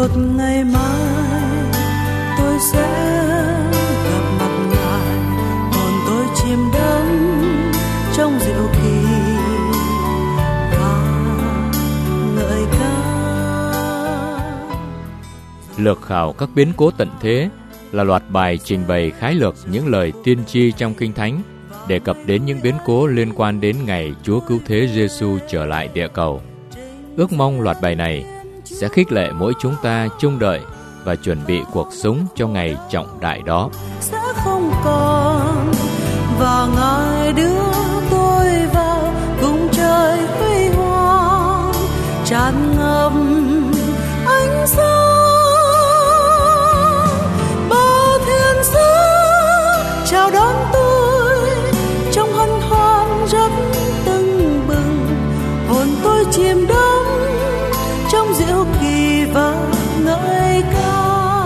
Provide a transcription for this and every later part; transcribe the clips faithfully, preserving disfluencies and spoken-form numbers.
một ngày mai tôi sẽ gặp mặt Ngài, hồn tôi chìm đắm trong diệu kỳ và ngợi ca. Lược khảo các biến cố tận thế là loạt bài trình bày khái lược những lời tiên tri trong Kinh Thánh đề cập đến những biến cố liên quan đến ngày Chúa Cứu Thế Giêsu trở lại địa cầu. Ước mong loạt bài này sẽ khích lệ mỗi chúng ta trông đợi và chuẩn bị cuộc sống cho ngày trọng đại đó. Sẽ không còn và Ngài đưa tôi vào vùng trời huy hoàng tràn ngập ánh sáng. Bao thiên sứ chào đón tôi trong hân hoan rất tưng bừng, hồn tôi chìm đắm trong diệu kỳ và ngợi ca.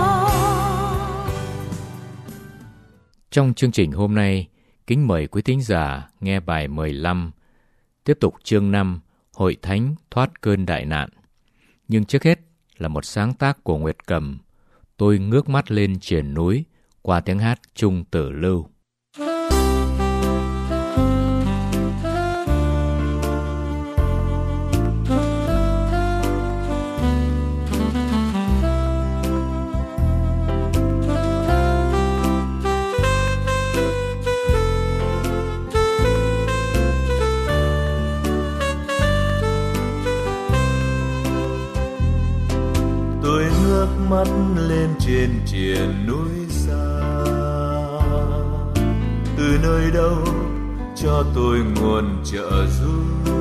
Trong chương trình hôm nay, kính mời quý thính giả nghe bài mười lăm, tiếp tục chương năm, Hội Thánh thoát cơn đại nạn. Nhưng trước hết là một sáng tác của Nguyệt Cầm, Tôi ngước mắt lên triền núi, qua tiếng hát Trung Tử Lưu. Mắt lên trên triền núi xa, từ nơi đâu cho tôi nguồn trợ giúp.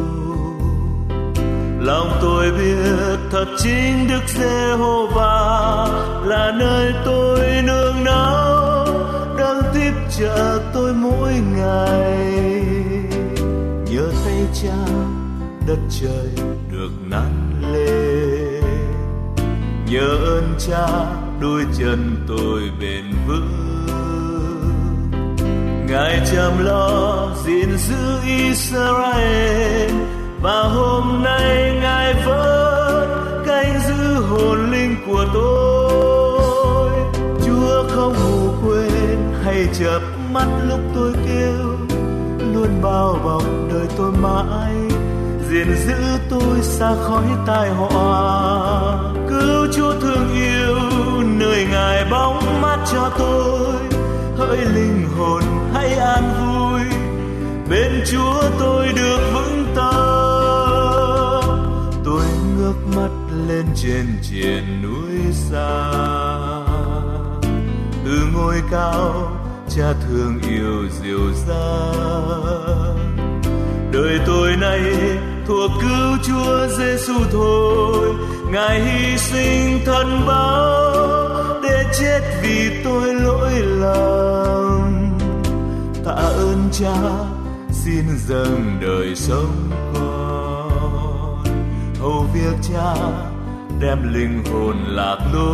Lòng tôi biết thật chính Đức Giê-hô-va là nơi tôi nương náu, đang tiếp trợ tôi mỗi ngày. Nhờ tay Cha đất trời được nắn lên, nhờ ơn Cha đôi chân tôi bền vững. Ngài chăm lo gìn giữ Israel, và hôm nay Ngài vẫn canh giữ hồn linh của tôi. Chúa không ngủ quên hay chợp mắt lúc tôi kêu, luôn bao bọc đời tôi mãi, gìn giữ tôi xa khỏi tai họa. Cứu Chúa thương yêu nơi Ngài bóng mát cho tôi, hỡi linh hồn hãy an vui, bên Chúa tôi được vững tâm. Tôi ngước mắt lên trên triền núi xa, từ ngôi cao Cha thương yêu dìu dàng. Đời tôi nay thuộc cứu Chúa Giêsu thôi, Ngài hy sinh thân báo để chết vì tôi lỗi lầm. Tạ ơn Cha xin dâng đời sống con, hầu việc Cha đem linh hồn lạc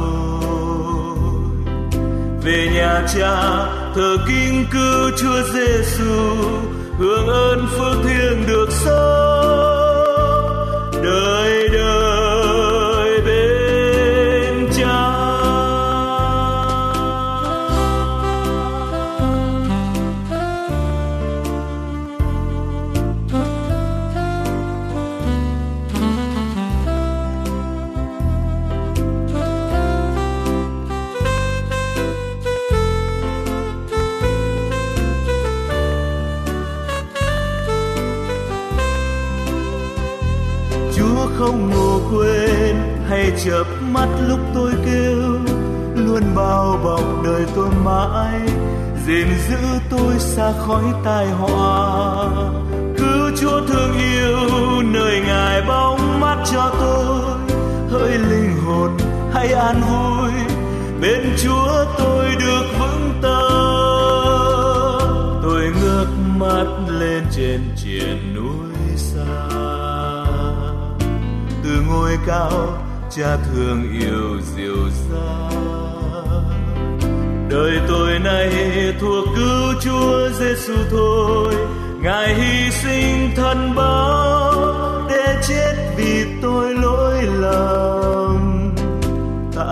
lối. Về nhà Cha thờ kính cứu Chúa Giêsu, hưởng ơn phước thiêng được sống đời đời bên Cha. Không ngủ quên hay chợp mắt lúc tôi kêu, luôn bao bọc đời tôi mãi, gìn giữ tôi xa khỏi tai họa. Cứu Chúa thương yêu nơi Ngài bóng mát cho tôi, hỡi linh hồn hãy an vui, bên Chúa tôi được vững tâm. Tôi ngước mắt lên trên triền núi xa, từ ngôi cao Cha thương yêu dìu dàng. Đời tôi nay thuộc cứu Chúa Giêsu thôi, Ngài hy sinh thân báo để chết vì tôi lỗi lầm. Tạ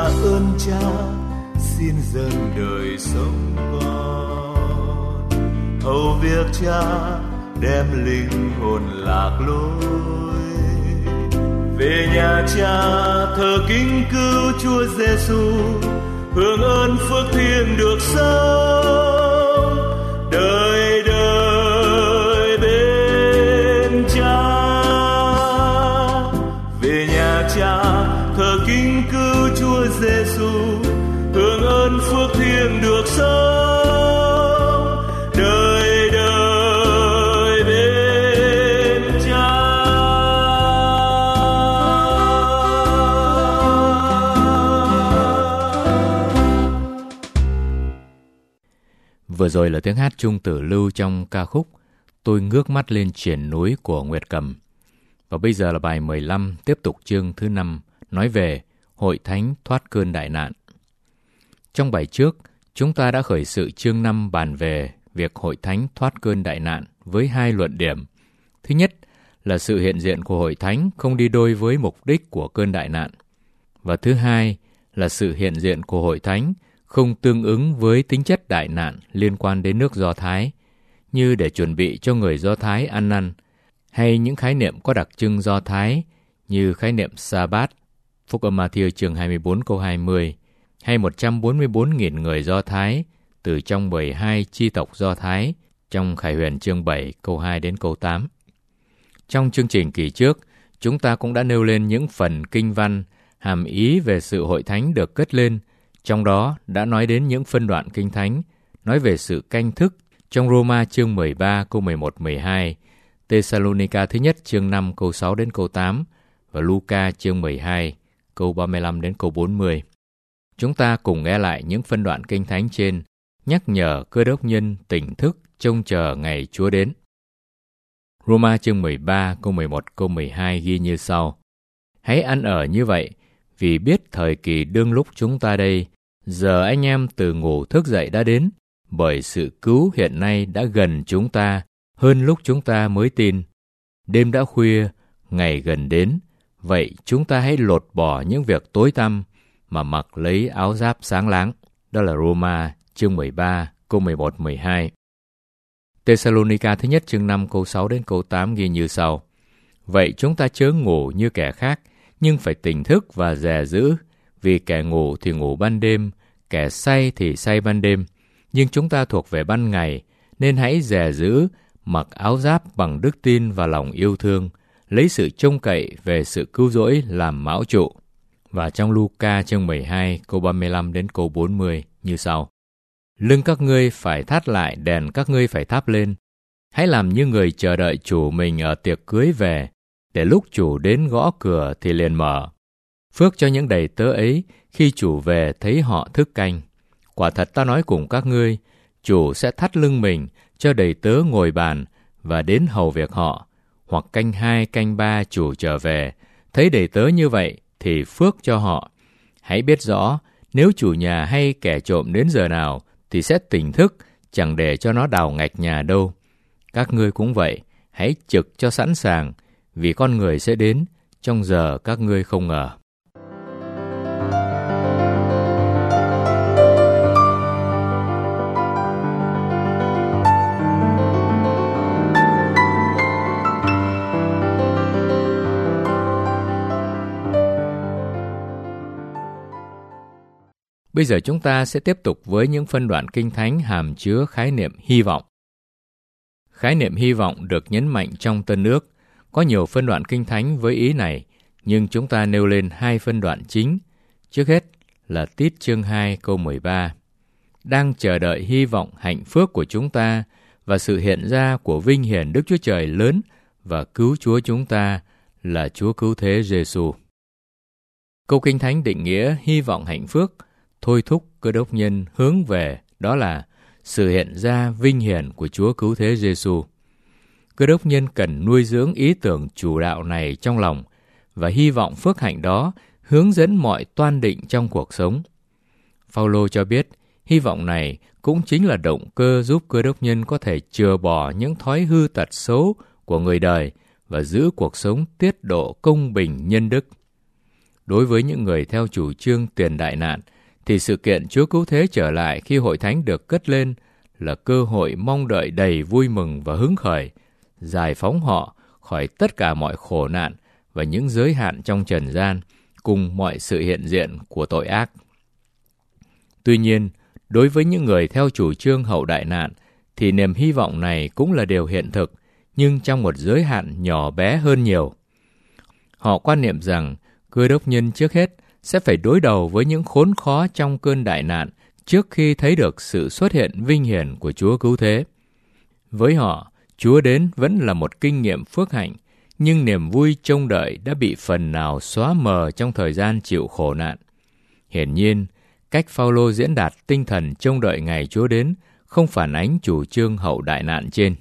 Cha xin dâng đời sống con, hầu việc Cha đem linh hồn lạc lối. Về nhà Cha thờ kính cứu Chúa Giêsu, hưởng ơn phước thiêng được sống đời đời bên Cha. Về nhà Cha thờ kính cứu Chúa Giêsu, hưởng ơn phước thiêng được sống đời đời bên Cha. Vừa rồi là tiếng hát Trung Tử Lưu trong ca khúc Tôi ngước mắt lên triển núi của Nguyệt Cầm. Và bây giờ là bài mười lăm, tiếp tục chương thứ năm, nói về Hội Thánh thoát cơn đại nạn. Trong bài trước, chúng ta đã khởi sự chương năm bàn về việc Hội Thánh thoát cơn đại nạn với hai luận điểm. Thứ nhất là sự hiện diện của Hội Thánh không đi đôi với mục đích của cơn đại nạn. Và thứ hai là sự hiện diện của Hội Thánh không tương ứng với tính chất đại nạn liên quan đến nước Do Thái, như để chuẩn bị cho người Do Thái ăn năn, hay những khái niệm có đặc trưng Do Thái như khái niệm Sa-bát, Phúc âm Ma-thi-ơ chương hai mươi bốn câu hai mươi, hay một trăm bốn mươi bốn nghìn người Do Thái từ trong mười hai chi tộc Do Thái trong Khải Huyền chương bảy câu hai đến câu tám. Trong chương trình kỳ trước, chúng ta cũng đã nêu lên những phần kinh văn hàm ý về sự hội thánh được cất lên, trong đó đã nói đến những phân đoạn kinh thánh nói về sự canh thức trong Roma chương mười ba câu mười một mười hai, Tê-sa-lô-ni-ca thứ nhất chương năm câu sáu đến câu tám và Lu-ca chương mười hai câu ba mươi lăm đến câu bốn mươi. Chúng ta cùng nghe lại những phân đoạn kinh thánh trên, nhắc nhở cơ đốc nhân tỉnh thức trông chờ ngày Chúa đến. Roma chương mười ba câu mười một câu mười hai ghi như sau: Hãy ăn ở như vậy, vì biết thời kỳ đương lúc chúng ta đây, giờ anh em từ ngủ thức dậy đã đến, bởi sự cứu hiện nay đã gần chúng ta hơn lúc chúng ta mới tin. Đêm đã khuya, ngày gần đến, vậy chúng ta hãy lột bỏ những việc tối tăm mà mặc lấy áo giáp sáng láng. Đó là Roma chương mười ba câu mười một mười hai. Tê-sa-lô-ni-ca thứ nhất chương năm câu sáu đến câu tám ghi như sau: Vậy chúng ta chớ ngủ như kẻ khác, nhưng phải tỉnh thức và dè giữ, vì kẻ ngủ thì ngủ ban đêm, kẻ say thì say ban đêm, nhưng chúng ta thuộc về ban ngày, nên hãy dè giữ, mặc áo giáp bằng đức tin và lòng yêu thương, lấy sự trông cậy về sự cứu rỗi làm mão trụ. Và trong Lu-ca chương mười hai câu ba mươi lăm đến câu bốn mươi như sau: Lưng các ngươi phải thắt lại, đèn các ngươi phải thắp lên. Hãy làm như người chờ đợi chủ mình ở tiệc cưới về, để lúc chủ đến gõ cửa thì liền mở. Phước cho những đầy tớ ấy khi chủ về thấy họ thức canh. Quả thật ta nói cùng các ngươi, chủ sẽ thắt lưng mình cho đầy tớ ngồi bàn và đến hầu việc họ. Hoặc canh hai, canh ba chủ trở về, thấy đầy tớ như vậy thì phước cho họ. Hãy biết rõ, nếu chủ nhà hay kẻ trộm đến giờ nào thì sẽ tỉnh thức, chẳng để cho nó đào ngạch nhà đâu. Các ngươi cũng vậy, hãy trực cho sẵn sàng, vì con người sẽ đến trong giờ các ngươi không ngờ. Bây giờ chúng ta sẽ tiếp tục với những phân đoạn kinh thánh hàm chứa khái niệm hy vọng. Khái niệm hy vọng được nhấn mạnh trong Tân Ước. Có nhiều phân đoạn kinh thánh với ý này, nhưng chúng ta nêu lên hai phân đoạn chính. Trước hết là Tít chương hai câu mười ba. Đang chờ đợi hy vọng hạnh phước của chúng ta và sự hiện ra của vinh hiển Đức Chúa Trời lớn và cứu Chúa chúng ta là Chúa Cứu Thế Giêsu. Câu kinh thánh định nghĩa hy vọng hạnh phước thôi thúc cơ đốc nhân hướng về, đó là sự hiện ra vinh hiển của Chúa Cứu Thế Giêsu. Cơ đốc nhân cần nuôi dưỡng ý tưởng chủ đạo này trong lòng và hy vọng phước hạnh đó hướng dẫn mọi toan định trong cuộc sống. Phao-lô cho biết, hy vọng này cũng chính là động cơ giúp cơ đốc nhân có thể chừa bỏ những thói hư tật xấu của người đời và giữ cuộc sống tiết độ công bình nhân đức. Đối với những người theo chủ trương tiền đại nạn, thì sự kiện Chúa Cứu Thế trở lại khi hội thánh được cất lên là cơ hội mong đợi đầy vui mừng và hứng khởi, giải phóng họ khỏi tất cả mọi khổ nạn và những giới hạn trong trần gian, cùng mọi sự hiện diện của tội ác. Tuy nhiên, đối với những người theo chủ trương hậu đại nạn, thì niềm hy vọng này cũng là điều hiện thực, nhưng trong một giới hạn nhỏ bé hơn nhiều. Họ quan niệm rằng Cơ đốc nhân trước hết sẽ phải đối đầu với những khốn khó trong cơn đại nạn trước khi thấy được sự xuất hiện vinh hiển của Chúa Cứu Thế. Với họ, Chúa đến vẫn là một kinh nghiệm phước hạnh, nhưng niềm vui trông đợi đã bị phần nào xóa mờ trong thời gian chịu khổ nạn. Hiển nhiên, cách Phao-lô diễn đạt tinh thần trông đợi ngày Chúa đến không phản ánh chủ trương hậu đại nạn trên.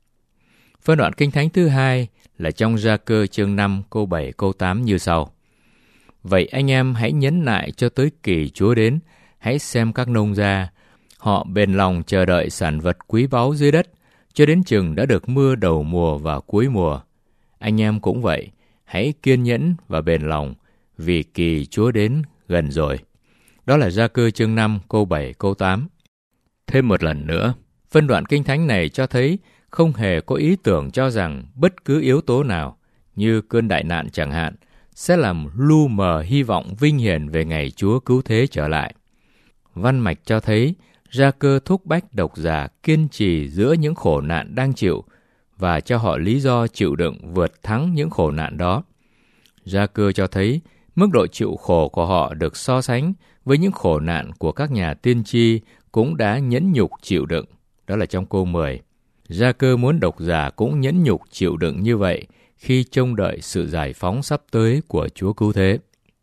Phân đoạn Kinh Thánh thứ hai là trong Gia-cơ chương năm câu bảy câu tám như sau. Vậy anh em hãy nhẫn nại cho tới kỳ Chúa đến, hãy xem các nông gia, họ bền lòng chờ đợi sản vật quý báu dưới đất, cho đến chừng đã được mưa đầu mùa và cuối mùa. Anh em cũng vậy, hãy kiên nhẫn và bền lòng, vì kỳ Chúa đến gần rồi. Đó là Gia-cơ chương năm câu bảy câu tám. Thêm một lần nữa, phân đoạn Kinh Thánh này cho thấy không hề có ý tưởng cho rằng bất cứ yếu tố nào, như cơn đại nạn chẳng hạn, sẽ làm lu mờ hy vọng vinh hiển về ngày Chúa Cứu Thế trở lại. Văn mạch cho thấy Gia-cơ thúc bách độc giả kiên trì giữa những khổ nạn đang chịu và cho họ lý do chịu đựng vượt thắng những khổ nạn đó. Gia-cơ cho thấy mức độ chịu khổ của họ được so sánh với những khổ nạn của các nhà tiên tri cũng đã nhẫn nhục chịu đựng. Đó là trong câu mười. Gia-cơ muốn độc giả cũng nhẫn nhục chịu đựng như vậy khi trông đợi sự giải phóng sắp tới của Chúa Cứu Thế.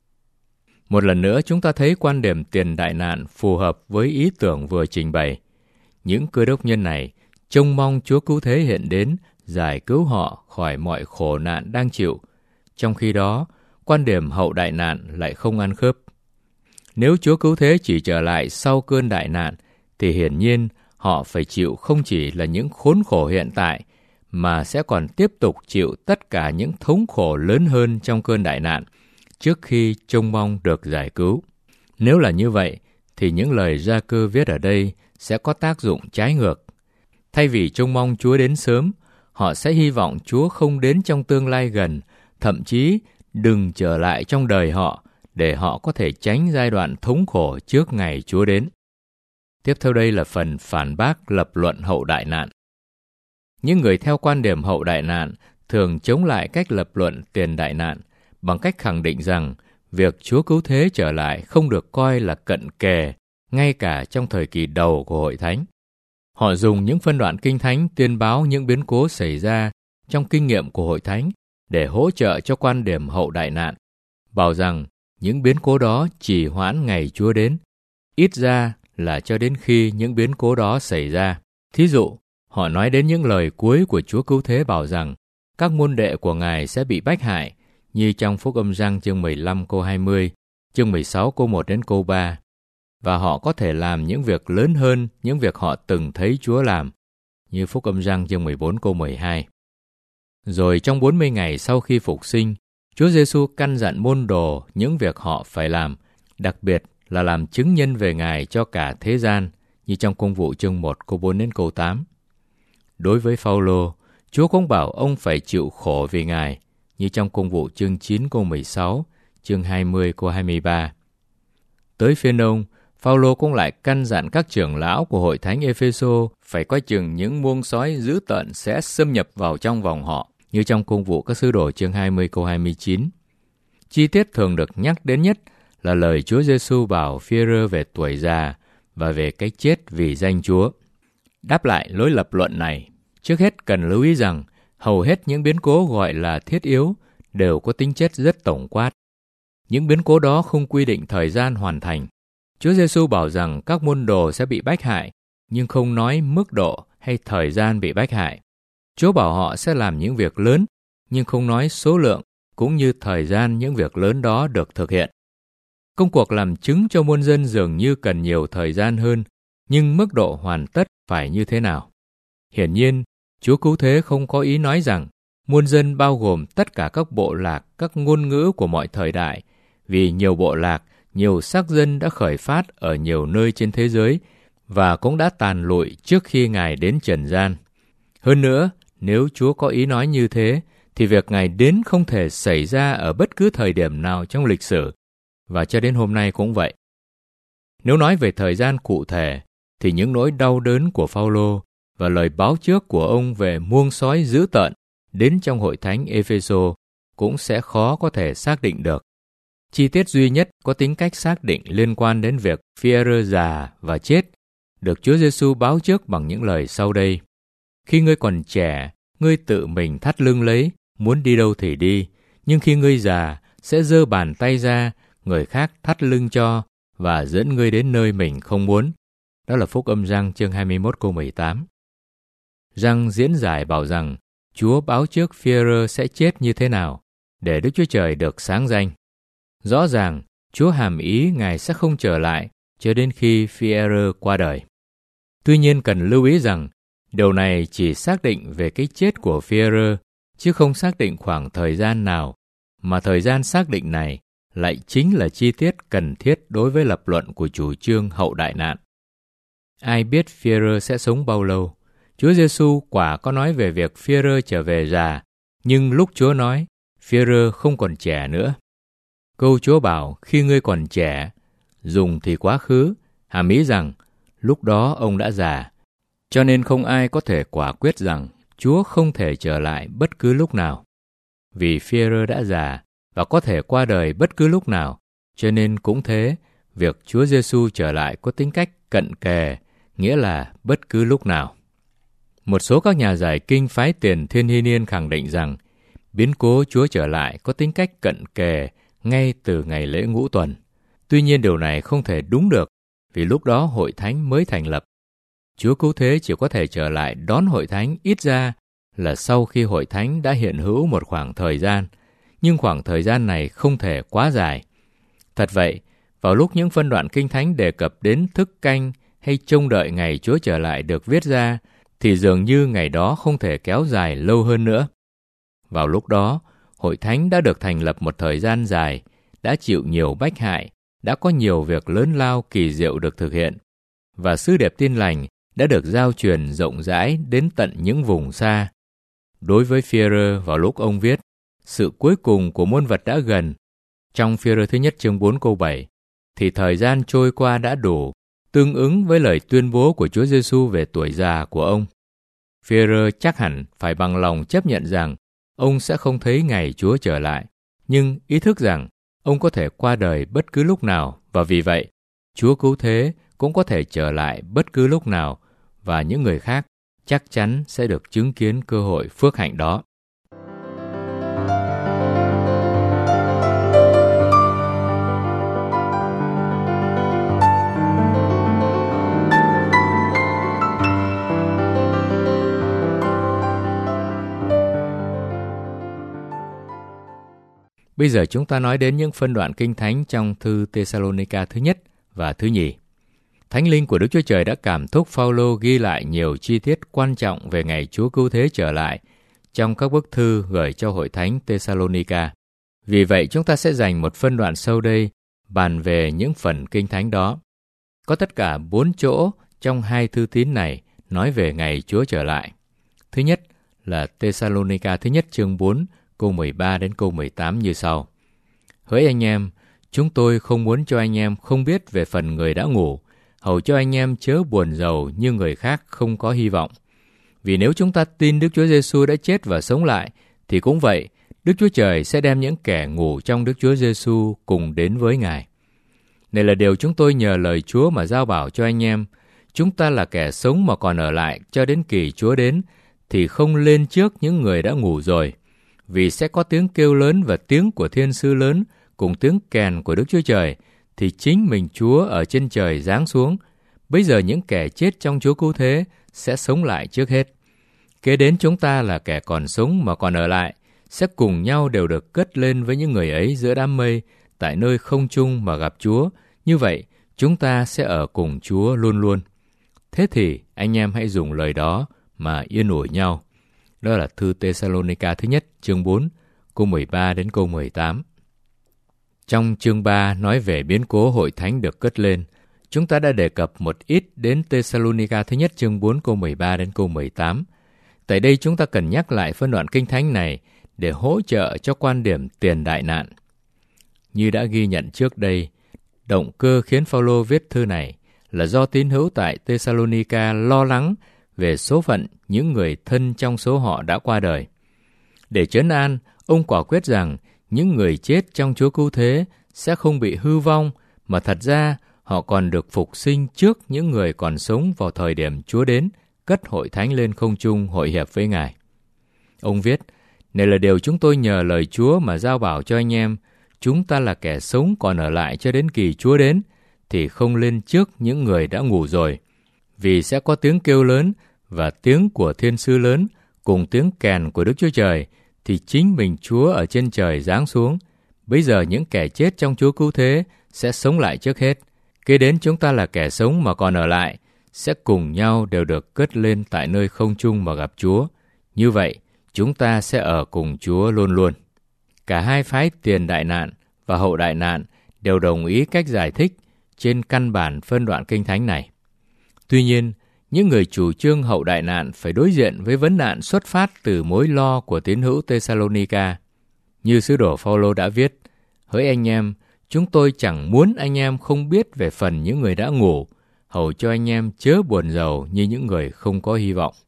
Một lần nữa chúng ta thấy quan điểm tiền đại nạn phù hợp với ý tưởng vừa trình bày. Những cơ đốc nhân này trông mong Chúa Cứu Thế hiện đến giải cứu họ khỏi mọi khổ nạn đang chịu. Trong khi đó, quan điểm hậu đại nạn lại không ăn khớp. Nếu Chúa Cứu Thế chỉ trở lại sau cơn đại nạn, thì hiển nhiên họ phải chịu không chỉ là những khốn khổ hiện tại, mà sẽ còn tiếp tục chịu tất cả những thống khổ lớn hơn trong cơn đại nạn, trước khi trông mong được giải cứu. Nếu là như vậy, thì những lời Gia-cơ viết ở đây sẽ có tác dụng trái ngược. Thay vì trông mong Chúa đến sớm, họ sẽ hy vọng Chúa không đến trong tương lai gần, thậm chí đừng trở lại trong đời họ, để họ có thể tránh giai đoạn thống khổ trước ngày Chúa đến. Tiếp theo đây là phần phản bác lập luận hậu đại nạn. Những người theo quan điểm hậu đại nạn thường chống lại cách lập luận tiền đại nạn bằng cách khẳng định rằng việc Chúa Cứu Thế trở lại không được coi là cận kề, ngay cả trong thời kỳ đầu của Hội Thánh. Họ dùng những phân đoạn Kinh Thánh tuyên báo những biến cố xảy ra trong kinh nghiệm của Hội Thánh để hỗ trợ cho quan điểm hậu đại nạn, bảo rằng những biến cố đó chỉ hoãn ngày Chúa đến, ít ra là cho đến khi những biến cố đó xảy ra. Thí dụ, họ nói đến những lời cuối của Chúa Cứu Thế bảo rằng các môn đệ của Ngài sẽ bị bách hại, như trong Phúc Âm Giăng chương mười lăm câu hai mươi, chương mười sáu câu một đến câu ba. Và họ có thể làm những việc lớn hơn những việc họ từng thấy Chúa làm, như Phúc Âm Giăng chương mười bốn câu mười hai. Rồi trong bốn mươi ngày sau khi phục sinh, Chúa Giêsu căn dặn môn đồ những việc họ phải làm, đặc biệt là làm chứng nhân về Ngài cho cả thế gian, như trong Công vụ chương một câu bốn đến câu tám. Đối với Phao-lô, Chúa cũng bảo ông phải chịu khổ vì Ngài, như trong Công vụ chương chín câu mười sáu, chương hai mươi câu hai mươi ba. Tới phiên ông, Phao-lô cũng lại căn dặn các trưởng lão của Hội Thánh Ê-phê-sô phải coi chừng những muông sói dữ tợn sẽ xâm nhập vào trong vòng họ, như trong Công vụ các sứ đồ chương hai mươi câu hai mươi chín. Chi tiết thường được nhắc đến nhất là lời Chúa Giêsu bảo Phi-e-rơ về tuổi già và về cái chết vì danh Chúa. Đáp lại lối lập luận này, trước hết cần lưu ý rằng hầu hết những biến cố gọi là thiết yếu đều có tính chất rất tổng quát. Những biến cố đó không quy định thời gian hoàn thành. Chúa Giêsu bảo rằng các môn đồ sẽ bị bách hại, nhưng không nói mức độ hay thời gian bị bách hại. Chúa bảo họ sẽ làm những việc lớn, nhưng không nói số lượng cũng như thời gian những việc lớn đó được thực hiện. Công cuộc làm chứng cho muôn dân dường như cần nhiều thời gian hơn, nhưng mức độ hoàn tất phải như thế nào? Hiển nhiên, Chúa Cứu Thế không có ý nói rằng muôn dân bao gồm tất cả các bộ lạc, các ngôn ngữ của mọi thời đại, vì nhiều bộ lạc, nhiều sắc dân đã khởi phát ở nhiều nơi trên thế giới và cũng đã tàn lụi trước khi Ngài đến trần gian. Hơn nữa, nếu Chúa có ý nói như thế, thì việc Ngài đến không thể xảy ra ở bất cứ thời điểm nào trong lịch sử, và cho đến hôm nay cũng vậy. Nếu nói về thời gian cụ thể, thì những nỗi đau đớn của Phao-lô và lời báo trước của ông về muông sói dữ tợn đến trong hội thánh Ê-phê-sô cũng sẽ khó có thể xác định được. Chi tiết duy nhất có tính cách xác định liên quan đến việc Phi-e-rơ già và chết được Chúa Giêsu báo trước bằng những lời sau đây: Khi ngươi còn trẻ, ngươi tự mình thắt lưng lấy, muốn đi đâu thì đi, nhưng khi ngươi già, sẽ giơ bàn tay ra, người khác thắt lưng cho và dẫn ngươi đến nơi mình không muốn. Đó là Phúc Âm Giăng chương hai mươi mốt câu mười tám. Giăng diễn giải bảo rằng Chúa báo trước Phi-e-rơ sẽ chết như thế nào, để Đức Chúa Trời được sáng danh. Rõ ràng, Chúa hàm ý Ngài sẽ không trở lại cho đến khi Phi-e-rơ qua đời. Tuy nhiên cần lưu ý rằng, điều này chỉ xác định về cái chết của Phi-e-rơ, chứ không xác định khoảng thời gian nào, mà thời gian xác định này lại chính là chi tiết cần thiết đối với lập luận của chủ trương hậu đại nạn. Ai biết Phi-e-rơ sẽ sống bao lâu? Chúa Giêsu quả có nói về việc Phi-e-rơ trở về già, nhưng lúc Chúa nói, Phi-e-rơ không còn trẻ nữa. Câu Chúa bảo khi ngươi còn trẻ, dùng thì quá khứ, hàm ý rằng lúc đó ông đã già. Cho nên không ai có thể quả quyết rằng Chúa không thể trở lại bất cứ lúc nào. Vì Phi-e-rơ đã già và có thể qua đời bất cứ lúc nào, cho nên cũng thế, việc Chúa Giêsu trở lại có tính cách cận kề, nghĩa là bất cứ lúc nào. Một số các nhà giải kinh phái Tiền Thiên Hy Niên khẳng định rằng biến cố Chúa trở lại có tính cách cận kề ngay từ ngày lễ ngũ tuần. Tuy nhiên điều này không thể đúng được, vì lúc đó hội thánh mới thành lập. Chúa Cứu Thế chỉ có thể trở lại đón hội thánh ít ra là sau khi hội thánh đã hiện hữu một khoảng thời gian, nhưng khoảng thời gian này không thể quá dài. Thật vậy, vào lúc những phân đoạn Kinh Thánh đề cập đến thức canh hay trông đợi ngày Chúa trở lại được viết ra, thì dường như ngày đó không thể kéo dài lâu hơn nữa. Vào lúc đó, hội thánh đã được thành lập một thời gian dài, đã chịu nhiều bách hại, đã có nhiều việc lớn lao kỳ diệu được thực hiện, và sứ điệp tin lành đã được giao truyền rộng rãi đến tận những vùng xa. Đối với Phi-e-rơ vào lúc ông viết, sự cuối cùng của muôn vật đã gần, trong Phi-e-rơ thứ nhất chương bốn câu bảy, thì thời gian trôi qua đã đủ, tương ứng với lời tuyên bố của Chúa Giêsu về tuổi già của ông. Phi-e-rơ chắc hẳn phải bằng lòng chấp nhận rằng ông sẽ không thấy ngày Chúa trở lại, nhưng ý thức rằng ông có thể qua đời bất cứ lúc nào, và vì vậy, Chúa Cứu Thế cũng có thể trở lại bất cứ lúc nào, và những người khác chắc chắn sẽ được chứng kiến cơ hội phước hạnh đó. Bây giờ chúng ta nói đến những phân đoạn Kinh Thánh trong thư Tê-sa-lô-ni-ca thứ nhất và thứ nhì. Thánh linh của Đức Chúa Trời đã cảm thúc Phao-lô ghi lại nhiều chi tiết quan trọng về ngày Chúa Cứu Thế trở lại trong các bức thư gửi cho hội thánh Tê-sa-lô-ni-ca. Vì vậy chúng ta sẽ dành một phân đoạn sau đây bàn về những phần Kinh Thánh đó. Có tất cả bốn chỗ trong hai thư tín này nói về ngày Chúa trở lại. Thứ nhất là Tê-sa-lô-ni-ca thứ nhất chương bốn, câu mười ba đến câu mười tám như sau. Hỡi anh em, chúng tôi không muốn cho anh em không biết về phần người đã ngủ, hầu cho anh em chớ buồn rầu như người khác không có hy vọng. Vì nếu chúng ta tin Đức Chúa Giêsu đã chết và sống lại, thì cũng vậy, Đức Chúa Trời sẽ đem những kẻ ngủ trong Đức Chúa Giêsu cùng đến với Ngài. Này là điều chúng tôi nhờ lời Chúa mà giao bảo cho anh em. Chúng ta là kẻ sống mà còn ở lại cho đến kỳ Chúa đến, thì không lên trước những người đã ngủ rồi. Vì sẽ có tiếng kêu lớn và tiếng của thiên sứ lớn, cùng tiếng kèn của Đức Chúa Trời, thì chính mình Chúa ở trên trời giáng xuống. Bây giờ những kẻ chết trong Chúa Cứu Thế sẽ sống lại trước hết. Kế đến chúng ta là kẻ còn sống mà còn ở lại, sẽ cùng nhau đều được cất lên với những người ấy giữa đám mây, tại nơi không trung mà gặp Chúa. Như vậy, chúng ta sẽ ở cùng Chúa luôn luôn. Thế thì anh em hãy dùng lời đó mà yên ủi nhau. Đó là thư Tê-sa-lô-ni-ca thứ nhất chương bốn, câu mười ba đến câu mười tám. Trong chương ba nói về biến cố hội thánh được cất lên, chúng ta đã đề cập một ít đến Thessalonica thứ nhất chương bốn câu mười ba đến câu mười tám. Tại đây chúng ta cần nhắc lại phân đoạn kinh thánh này để hỗ trợ cho quan điểm tiền đại nạn. Như đã ghi nhận trước đây, động cơ khiến Phaolô viết thư này là do tín hữu tại Thessalonica lo lắng về số phận những người thân trong số họ đã qua đời. Để trấn an, ông quả quyết rằng những người chết trong Chúa cứu thế sẽ không bị hư vong, mà thật ra họ còn được phục sinh trước những người còn sống vào thời điểm Chúa đến, cất hội thánh lên không trung hội hiệp với Ngài. Ông viết, này là điều chúng tôi nhờ lời Chúa mà giao bảo cho anh em, chúng ta là kẻ sống còn ở lại cho đến kỳ Chúa đến, thì không lên trước những người đã ngủ rồi. Vì sẽ có tiếng kêu lớn và tiếng của thiên sứ lớn cùng tiếng kèn của Đức Chúa Trời, thì chính mình Chúa ở trên trời giáng xuống. Bây giờ những kẻ chết trong Chúa cứu thế sẽ sống lại trước hết. Kế đến chúng ta là kẻ sống mà còn ở lại, sẽ cùng nhau đều được cất lên tại nơi không trung mà gặp Chúa. Như vậy, chúng ta sẽ ở cùng Chúa luôn luôn. Cả hai phái tiền đại nạn và hậu đại nạn đều đồng ý cách giải thích trên căn bản phân đoạn kinh thánh này. Tuy nhiên, những người chủ trương hậu đại nạn phải đối diện với vấn nạn xuất phát từ mối lo của tín hữu Thessalonica. Như sứ đồ Phaolô đã viết, hỡi anh em, chúng tôi chẳng muốn anh em không biết về phần những người đã ngủ, hầu cho anh em chớ buồn rầu như những người không có hy vọng.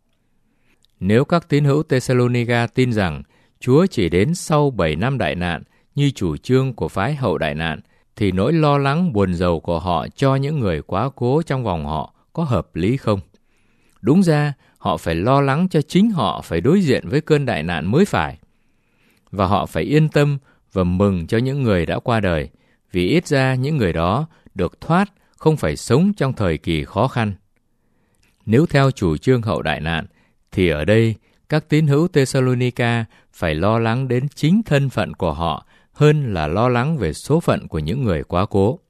Nếu các tín hữu Thessalonica tin rằng Chúa chỉ đến sau bảy năm đại nạn như chủ trương của phái hậu đại nạn, thì nỗi lo lắng buồn rầu của họ cho những người quá cố trong vòng họ có hợp lý không? Đúng ra, họ phải lo lắng cho chính họ phải đối diện với cơn đại nạn mới phải. Và họ phải yên tâm và mừng cho những người đã qua đời, vì ít ra những người đó được thoát, không phải sống trong thời kỳ khó khăn. Nếu theo chủ trương hậu đại nạn, thì ở đây các tín hữu Thessalonica phải lo lắng đến chính thân phận của họ hơn là lo lắng về số phận của những người quá cố.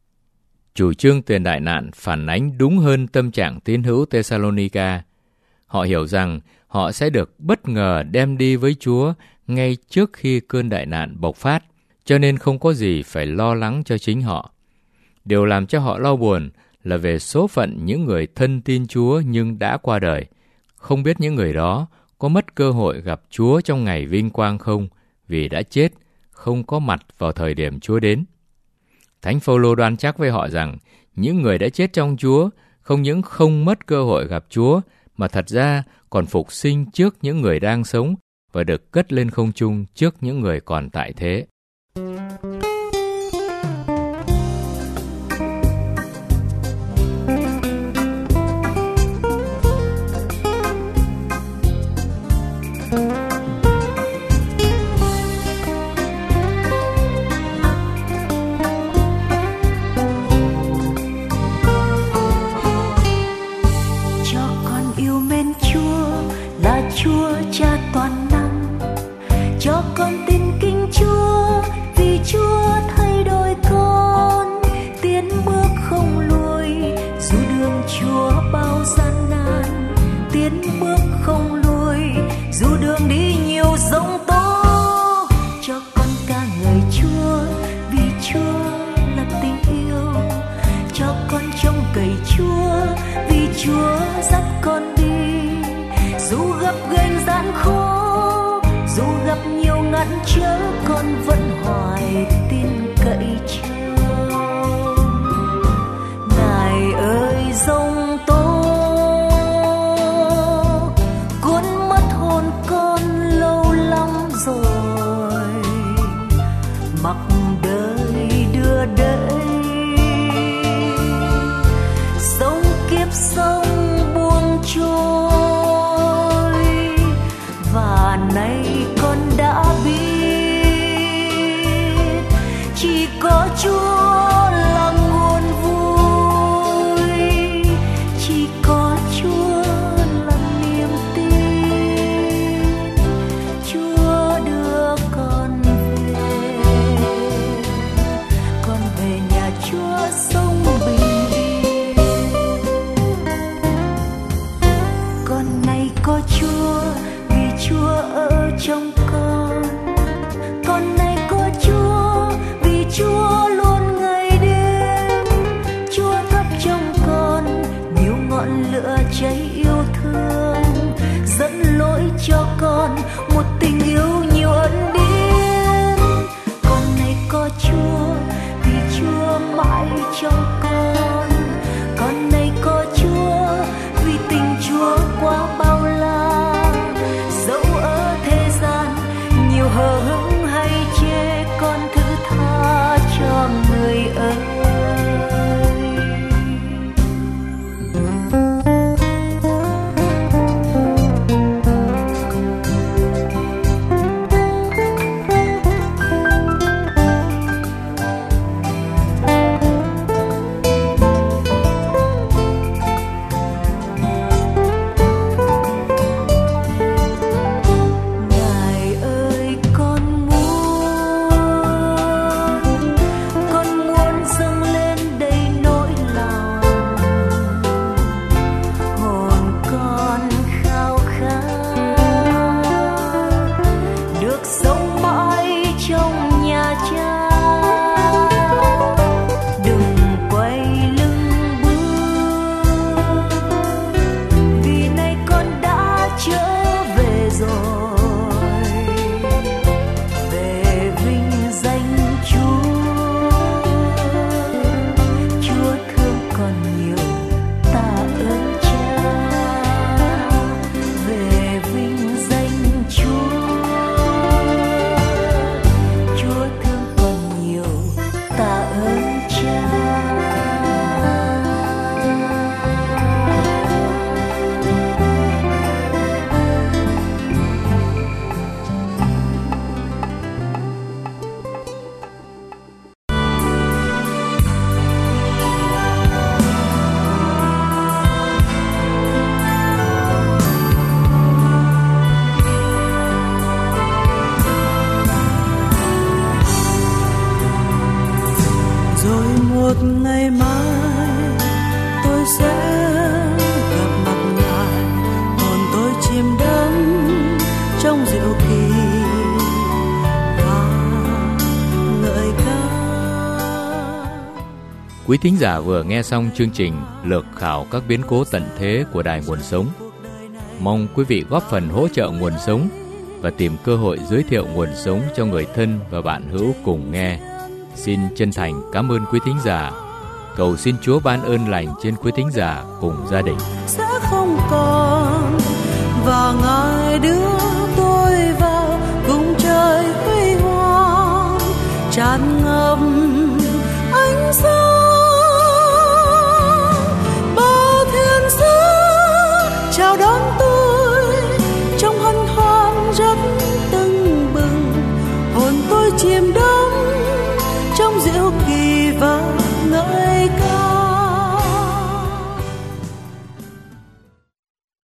Chủ trương tiền đại nạn phản ánh đúng hơn tâm trạng tín hữu Thessalonica. Họ hiểu rằng họ sẽ được bất ngờ đem đi với Chúa ngay trước khi cơn đại nạn bộc phát, cho nên không có gì phải lo lắng cho chính họ. Điều làm cho họ lo buồn là về số phận những người thân tin Chúa nhưng đã qua đời. Không biết những người đó có mất cơ hội gặp Chúa trong ngày vinh quang không, vì đã chết, không có mặt vào thời điểm Chúa đến. Thánh Phaolô đoan chắc với họ rằng những người đã chết trong Chúa không những không mất cơ hội gặp Chúa, mà thật ra còn phục sinh trước những người đang sống và được cất lên không trung trước những người còn tại thế. Chúa Cha toàn năng, cho con tin kính Chúa, vì Chúa thay đổi con, tiến bước không lùi, dù đường Chúa bao gian nan, tiến bước không lùi, dù đường đi nhiều giông tố, cho con ca ngợi Chúa, vì Chúa là tình yêu, cho con trông cậy Chúa, vì Chúa dắt con đi. Dù gặp ghềnh gian khó, dù gặp nhiều ngăn trở, con vẫn hoài tin cậy Chúa. Ngài ơi giông tố cuốn mất hồn con lâu lắm rồi, mặc đời đưa đẩy, sống kiếp sống buông trôi. Nay con đã biết chỉ có Chúa là nguồn vui, chỉ có Chúa là niềm tin. Chúa đưa con về, con về nhà Chúa sống bình yên. Con nay có Chúa, Chúa ở trong con, con nay có Chúa, vì Chúa rồi một ngày mai tôi sẽ gặp mặt Ngài, hồn tôi chìm đắm trong diệu kỳ và ngợi ca. Quý thính giả vừa nghe xong chương trình lược khảo các biến cố tận thế của Đài Nguồn Sống. Mong quý vị góp phần hỗ trợ Nguồn Sống và tìm cơ hội giới thiệu Nguồn Sống cho người thân và bạn hữu cùng nghe. Xin chân thành cảm ơn quý thính giả. Cầu xin Chúa ban ơn lành trên quý thính giả cùng gia đình. Sẽ không còn và Ngài đưa tôi vào cùng trời huy hoàng tràn ngập ánh sáng. Bao thiên sứ chào đón tôi trong hân hoan rất tưng bừng, hồn tôi chìm đắm